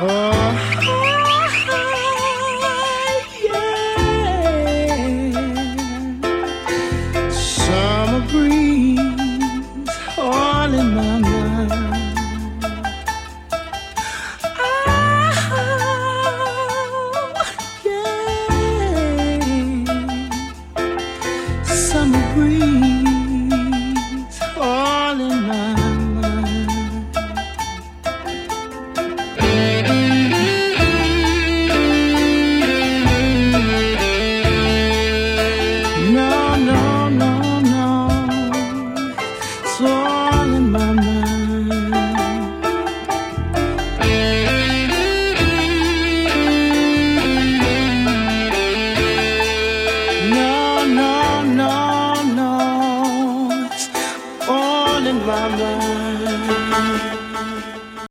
Oh, yeah. Summer breeze all in my mind. Oh, yeah. Summer breeze all in my mind. No, no, no, no. It's all in my mind. No, no, no, no. It's all in my mind.